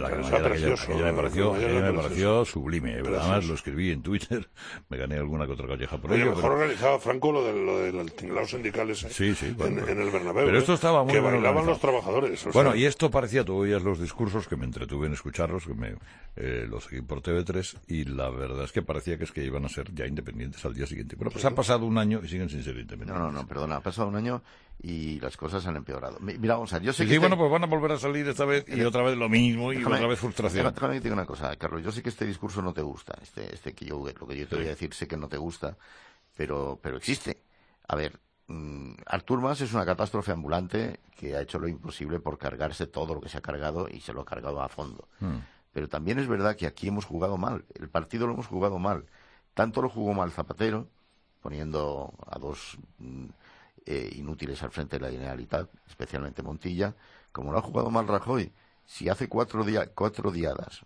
me pareció sublime, pero además lo escribí en Twitter, me gané alguna que otra calleja por ello. Mejor organizaba Franco lo del tinglado sindical ese en el Bernabéu. Pero esto estaba muy que bien bailaban organizado. Los trabajadores. Bueno, y esto parecía, tú oías los discursos, que me entretuve en escucharlos, que los seguí por TV3, y la verdad es que parecía que iban a ser ya independientes al día siguiente. Bueno, pues ha pasado un año y siguen sin ser independientes. No, perdona, ha pasado un año y las cosas han empeorado. Mira, vamos a ver, yo sé que... bueno, pues van a volver a salir esta vez y otra vez lo mismo y otra vez frustración. Déjame que te diga una cosa, Carlos, yo sé que este discurso no te gusta, lo que yo te voy a decir sé que no te gusta, pero existe. A ver, Artur Mas es una catástrofe ambulante que ha hecho lo imposible por cargarse todo lo que se ha cargado y se lo ha cargado a fondo. Pero también es verdad que aquí hemos jugado mal, el partido lo hemos jugado mal. Tanto lo jugó mal Zapatero, poniendo a dos inútiles al frente de la Generalitat, especialmente Montilla, como lo ha jugado mal Rajoy. Si hace cuatro diadas,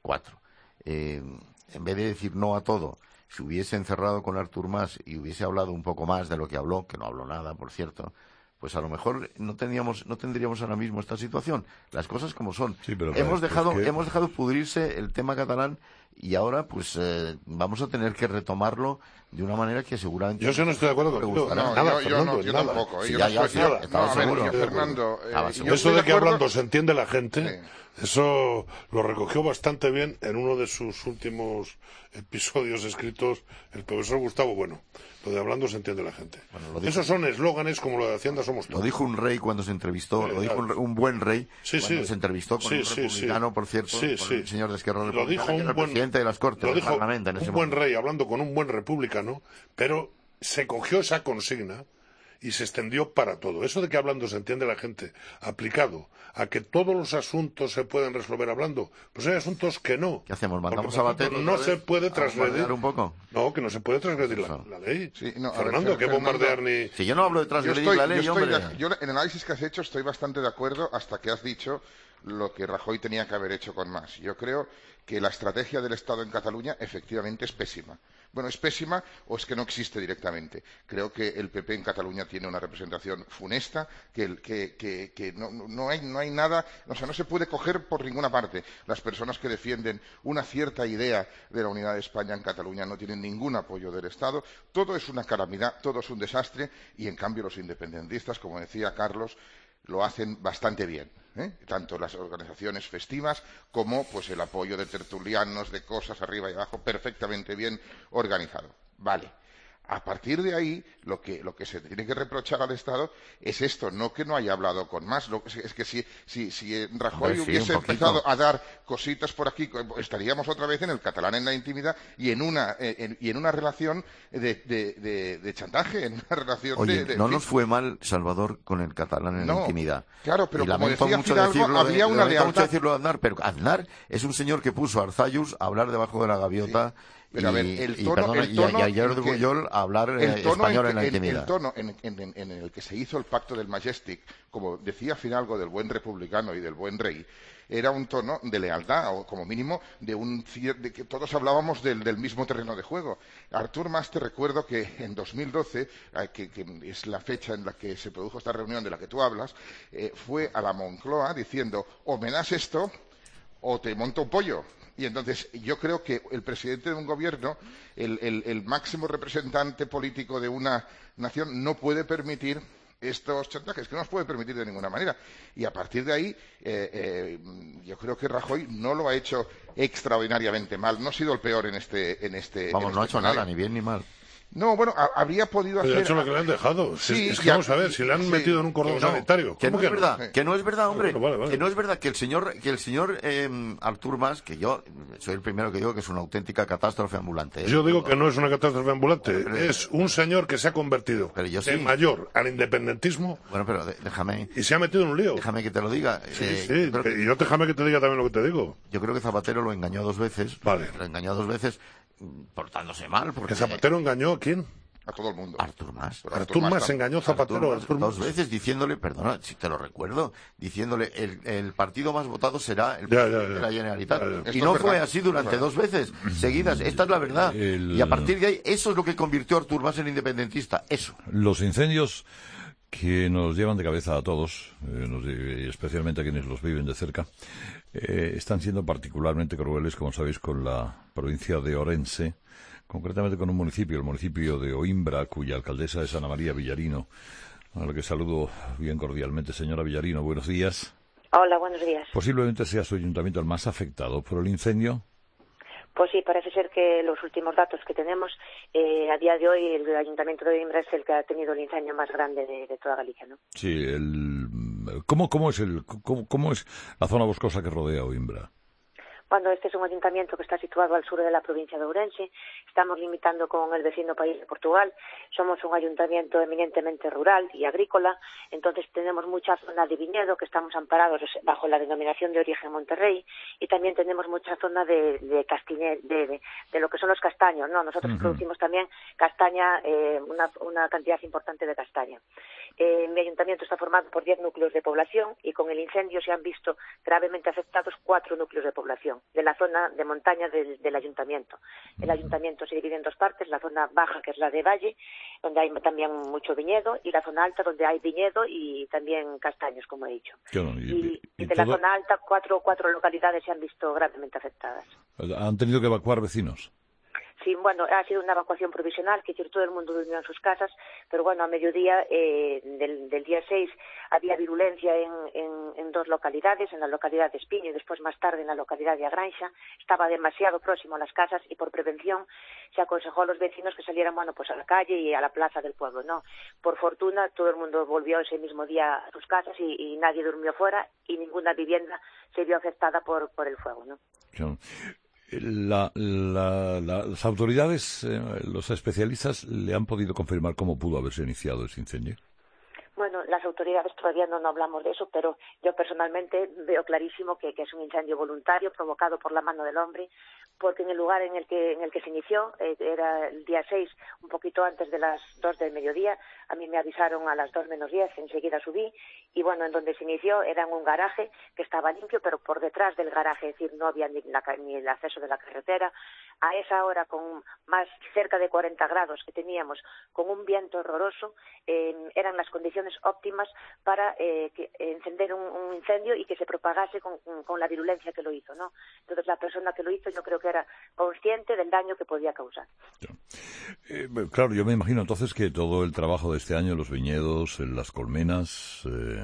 en vez de decir no a todo, se hubiese encerrado con Artur Mas y hubiese hablado un poco más de lo que habló, que no habló nada, por cierto, pues a lo mejor no tendríamos ahora mismo esta situación. Las cosas como son. Sí, pero hemos dejado pudrirse el tema catalán y ahora pues vamos a tener que retomarlo de una manera que seguramente... Yo no estoy de acuerdo contigo. Yo tampoco. Fernando, eso de que hablando se entiende la gente, eso lo recogió bastante bien en uno de sus últimos episodios escritos el profesor Gustavo Bueno. Lo de hablando se entiende la gente. Esos son eslóganes como lo de Hacienda somos todos. Lo dijo un rey cuando se entrevistó, lo dijo un buen rey cuando se entrevistó con un republicano, por cierto, con el señor de Esquerra Republicana, que era el presidente de las Cortes del Parlamento en ese momento. Un buen rey hablando con un buen republicano, pero se cogió esa consigna y se extendió para todo. Eso de que hablando se entiende la gente, aplicado a que todos los asuntos se pueden resolver hablando, pues hay asuntos que no. ¿Qué hacemos? ¿Mandamos a Bater? No se puede transgredir un poco. No, que no se puede transgredir la ley. Fernando, que bombardear ni... Si yo no hablo de transgredir la ley, hombre. Yo en el análisis que has hecho estoy bastante de acuerdo hasta que has dicho lo que Rajoy tenía que haber hecho con Mas. Yo creo que la estrategia del Estado en Cataluña efectivamente es pésima. Bueno, ¿es pésima o es que no existe directamente? Creo que el PP en Cataluña tiene una representación funesta, que no hay nada, o sea, no se puede coger por ninguna parte. Las personas que defienden una cierta idea de la unidad de España en Cataluña no tienen ningún apoyo del Estado. Todo es una calamidad, todo es un desastre, y en cambio los independentistas, como decía Carlos, lo hacen bastante bien, tanto las organizaciones festivas como pues el apoyo de tertulianos, de cosas arriba y abajo, perfectamente bien organizado. Vale. A partir de ahí, lo que se tiene que reprochar al Estado es esto, no que no haya hablado con Mas. Es que si Rajoy hubiese empezado a dar cositas por aquí, estaríamos otra vez en el catalán en la intimidad y en una relación de chantaje, en una relación nos fue mal, Salvador, con el catalán en la intimidad. Claro, pero y como lamento decía mucho Fidalgo, había una lealtad. Mucho decirlo de Aznar, pero Aznar es un señor que puso a Arzallus a hablar debajo de la gaviota. Sí. Pero a ver, el tono y a Jordi Pujol a hablar español en la intimidad. El tono en el que se hizo el pacto del Majestic, como decía Fidalgo, del buen republicano y del buen rey, era un tono de lealtad, o como mínimo de que todos hablábamos del mismo terreno de juego. Artur Mas, te recuerdo que en 2012, que es la fecha en la que se produjo esta reunión de la que tú hablas, fue a la Moncloa diciendo, o me das esto o te monto un pollo. Y entonces yo creo que el presidente de un gobierno, el máximo representante político de una nación, no puede permitir estos chantajes, que no los puede permitir de ninguna manera. Y a partir de ahí, yo creo que Rajoy no lo ha hecho extraordinariamente mal, no ha sido el peor en este Vamos, no ha hecho nada, ni bien ni mal. No, bueno, habría podido hacer... De hecho, lo que le han dejado. Sí, es que vamos a ver, si le han metido en un cordón sanitario. Que no es verdad, que no es verdad, hombre. Vale. Que no es verdad que el señor Artur Mas, que yo soy el primero que digo que es una auténtica catástrofe ambulante. Yo digo que no es una catástrofe ambulante, es un señor que se ha convertido de mayor al independentismo. Bueno, pero déjame. Y se ha metido en un lío. Déjame que te lo diga. Sí, y yo déjame que te diga también lo que te digo. Yo creo que Zapatero lo engañó 2 veces. Vale. Lo engañó 2 veces portándose mal. ¿Que Zapatero engañó a quién? A todo el mundo. Artur Mas. Artur Mas engañó Zapatero. Dos veces diciéndole, perdona, si te lo recuerdo, diciéndole el partido más votado será el presidente de la Generalitat. Y no fue así durante 2 veces seguidas. Esta es la verdad. Y a partir de ahí, eso es lo que convirtió a Artur Mas en independentista. Eso. Los incendios que nos llevan de cabeza a todos, especialmente a quienes los viven de cerca, están siendo particularmente crueles, como sabéis, con la provincia de Orense, concretamente con un municipio, el municipio de Oimbra, cuya alcaldesa es Ana María Villarino, a la que saludo bien cordialmente. Señora Villarino, buenos días. Hola, buenos días. Posiblemente sea su ayuntamiento el más afectado por el incendio. Pues sí, parece ser que los últimos datos que tenemos, a día de hoy el ayuntamiento de Oimbra es el que ha tenido el incendio más grande de toda Galicia, ¿no? Sí, ¿cómo es la zona boscosa que rodea Oimbra? Bueno, este es un ayuntamiento que está situado al sur de la provincia de Ourense. Estamos limitando con el vecino país de Portugal. Somos un ayuntamiento eminentemente rural y agrícola. Entonces tenemos mucha zona de viñedo, que estamos amparados bajo la denominación de origen Monterrey. Y también tenemos mucha zona de lo que son los castaños, ¿no? Nosotros producimos también castaña, una cantidad importante de castaña. Mi ayuntamiento está formado por 10 núcleos de población y con el incendio se han visto gravemente afectados 4 núcleos de población de la zona de montaña del ayuntamiento. El ayuntamiento se divide en 2 partes, la zona baja, que es la de valle, donde hay también mucho viñedo, y la zona alta, donde hay viñedo y también castaños, como he dicho. Y de la zona alta, cuatro localidades se han visto gravemente afectadas. ¿Han tenido que evacuar vecinos? Sí, bueno, ha sido una evacuación provisional, que todo el mundo durmió en sus casas, pero bueno, a mediodía del día 6 había virulencia en 2 localidades, en la localidad de Espiño y después más tarde en la localidad de Agranxa. Estaba demasiado próximo a las casas y por prevención se aconsejó a los vecinos que salieran, bueno, pues a la calle y a la plaza del pueblo, ¿no? Por fortuna, todo el mundo volvió ese mismo día a sus casas y nadie durmió fuera y ninguna vivienda se vio afectada por el fuego, ¿no? Claro. Las autoridades, los especialistas, ¿le han podido confirmar cómo pudo haberse iniciado ese incendio? Bueno, las autoridades todavía no hablamos de eso, pero yo personalmente veo clarísimo que es un incendio voluntario provocado por la mano del hombre, porque en el lugar en el que se inició, era el día 6, un poquito antes de las 2 del mediodía, a mí me avisaron a las 2 menos 10, enseguida subí, y bueno, en donde se inició era en un garaje que estaba limpio, pero por detrás del garaje, es decir, no había ni el acceso de la carretera. A esa hora, con más cerca de 40 grados que teníamos, con un viento horroroso, eran las condiciones óptimas para encender un incendio y que se propagase con la virulencia que lo hizo, ¿no? Entonces la persona que lo hizo yo creo que era consciente del daño que podía causar. Claro, yo me imagino entonces que todo el trabajo de este año, los viñedos, las colmenas,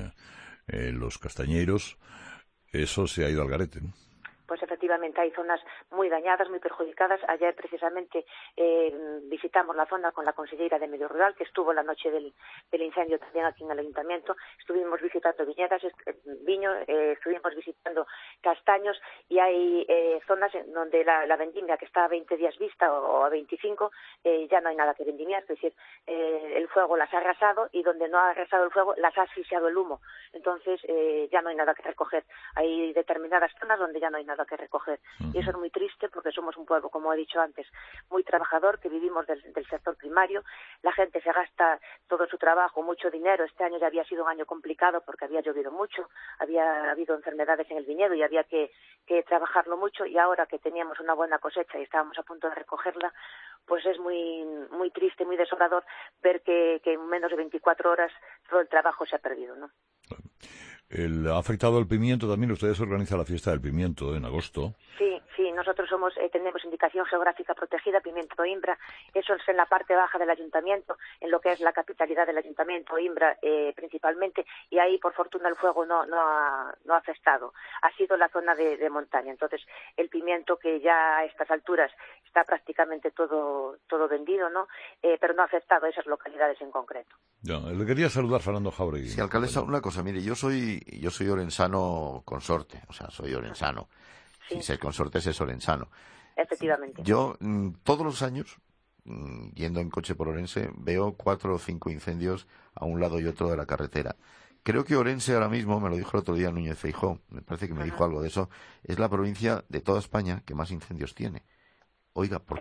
los castañeros, eso se ha ido al garete, ¿no? Pues efectivamente hay zonas muy dañadas, muy perjudicadas. Ayer precisamente visitamos la zona con la consellera de Medio Rural, que estuvo la noche del incendio también aquí en el ayuntamiento. Estuvimos visitando viños, estuvimos visitando castaños y hay zonas en donde la vendimia, que está a 20 días vista o a 25, ya no hay nada que vendimiar. Es decir, el fuego las ha arrasado y donde no ha arrasado el fuego las ha asfixiado el humo. Entonces ya no hay nada que recoger. Hay determinadas zonas donde ya no hay nada que recoger. Y eso es muy triste porque somos un pueblo, como he dicho antes, muy trabajador, que vivimos del sector primario. La gente se gasta todo su trabajo, mucho dinero. Este año ya había sido un año complicado porque había llovido mucho, había habido enfermedades en el viñedo y había que trabajarlo mucho, y ahora que teníamos una buena cosecha y estábamos a punto de recogerla, pues es muy, muy triste, muy desolador ver que en menos de 24 horas todo el trabajo se ha perdido, ¿no? ¿Ha afectado el pimiento también? Ustedes organizan la fiesta del pimiento en agosto. Sí, nosotros tenemos indicación geográfica protegida, Pimiento de Oimbra. Eso es en la parte baja del ayuntamiento, en lo que es la capitalidad del ayuntamiento, Oimbra principalmente, y ahí por fortuna el fuego no ha afectado. Ha sido la zona de montaña. Entonces el pimiento, que ya a estas alturas está prácticamente todo vendido, ¿no? Pero no ha afectado a esas localidades en concreto. Ya, le quería saludar, Fernando Jauregui. Sí, alcaldesa, una cosa, mire, yo soy orensano consorte, o sea, soy orensano. Sí. Si ser consorte es orensano. Efectivamente. Yo, todos los años, yendo en coche por Orense, veo 4 o 5 incendios a un lado y otro de la carretera. Creo que Orense ahora mismo, me lo dijo el otro día Núñez Feijóo, me parece que me dijo algo de eso, es la provincia de toda España que más incendios tiene. Oiga, ¿por qué?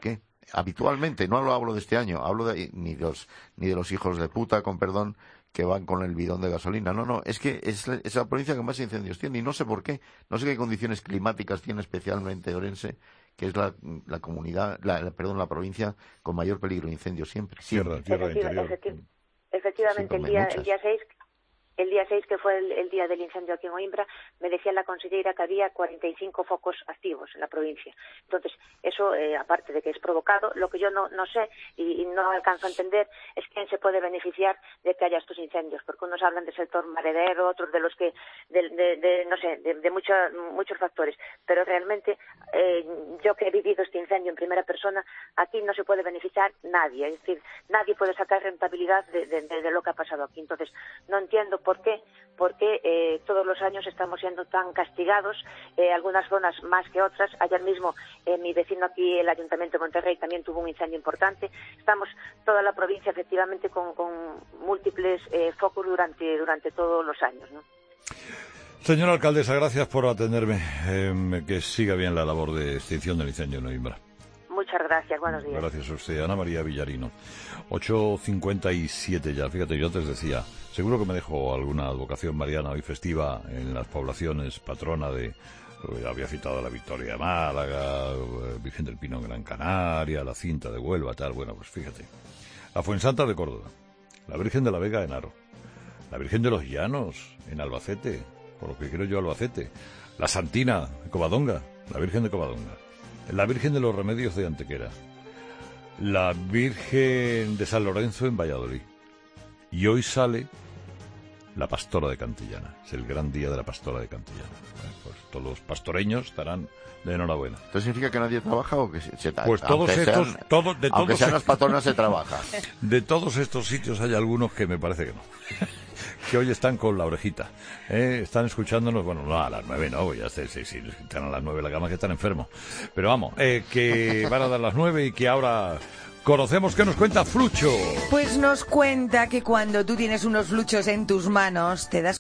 habitualmente, no lo hablo de este año, hablo ni de los hijos de puta, con perdón, que van con el bidón de gasolina. No, es que es la provincia que más incendios tiene y no sé por qué. No sé qué condiciones climáticas tiene especialmente Orense, que es la comunidad, la provincia con mayor peligro de incendios siempre. Tierra interior. Efectivamente, el día 6, que fue el día del incendio aquí en Oimbra, me decía la consellera que había 45 focos activos en la provincia. Entonces, eso, aparte de que es provocado, lo que yo no sé y no alcanzo a entender es quién se puede beneficiar de que haya estos incendios, porque unos hablan del sector maderero, otros de los que, de muchos factores. Pero realmente, yo que he vivido este incendio en primera persona, aquí no se puede beneficiar nadie. Es decir, nadie puede sacar rentabilidad de lo que ha pasado aquí. Entonces, no entiendo por qué todos los años estamos siendo tan castigados, algunas zonas más que otras. Ayer mismo mi vecino aquí, el Ayuntamiento de Monterrey, también tuvo un incendio importante. Estamos toda la provincia efectivamente con múltiples focos durante todos los años, ¿no? Señora alcaldesa, gracias por atenderme. Que siga bien la labor de extinción del incendio en Oimbra. Muchas gracias, buenos días. Gracias a usted, Ana María Villarino. 8:57 ya, fíjate, yo antes decía, seguro que me dejo alguna advocación mariana hoy festiva en las poblaciones patrona de, había citado la Victoria de Málaga, Virgen del Pino en Gran Canaria, la Cinta de Huelva, tal, bueno, pues fíjate. La Fuensanta de Córdoba, la Virgen de la Vega en Haro, la Virgen de los Llanos en Albacete, por lo que quiero yo Albacete, la Santina en Covadonga, la Virgen de Covadonga, la Virgen de los Remedios de Antequera, la Virgen de San Lorenzo en Valladolid. Y hoy sale la Pastora de Cantillana. Es el gran día de la Pastora de Cantillana. Pues todos los pastoreños estarán de enhorabuena. ¿Esto significa que nadie trabaja o que se Pues todos estos... aunque sean las patronas se trabaja. De todos estos sitios hay algunos que me parece que no. Que hoy están con la orejita, están escuchándonos, bueno, no a las 9, no, ya sé, si están a las 9 la cama que están enfermos, pero vamos, que van a dar las 9 y que ahora conocemos qué nos cuenta Flucho. Pues nos cuenta que cuando tú tienes unos fluchos en tus manos te das